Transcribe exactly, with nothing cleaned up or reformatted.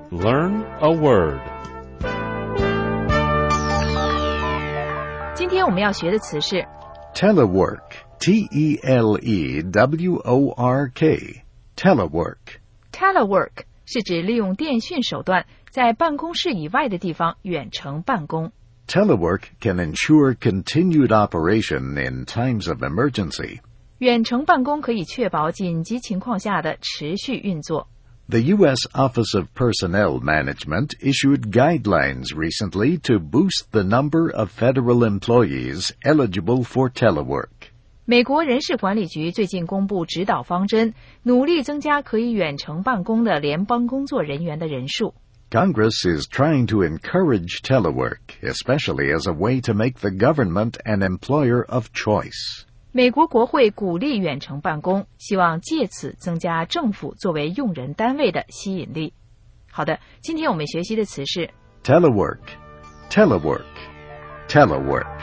Learn a word. 今天我们要学的词是 Telework, T E L E W O R K, telework. Telework 是指利用电讯手段在办公室以外的地方远程办公。 Telework can ensure continued operation in times of emergency. 远程办公可以确保紧急情况下的持续运作。 The U S Office of Personnel Management issued guidelines recently to boost the number of federal employees eligible for telework. 美国人事管理局最近公布指导方针，努力增加可以远程办公的联邦工作人员的人数。 Congress is trying to encourage telework, especially as a way to make the government an employer of choice. 美国国会鼓励远程办公，希望借此增加政府作为用人单位的吸引力。好的，今天我们学习的词是 Telework, telework, telework.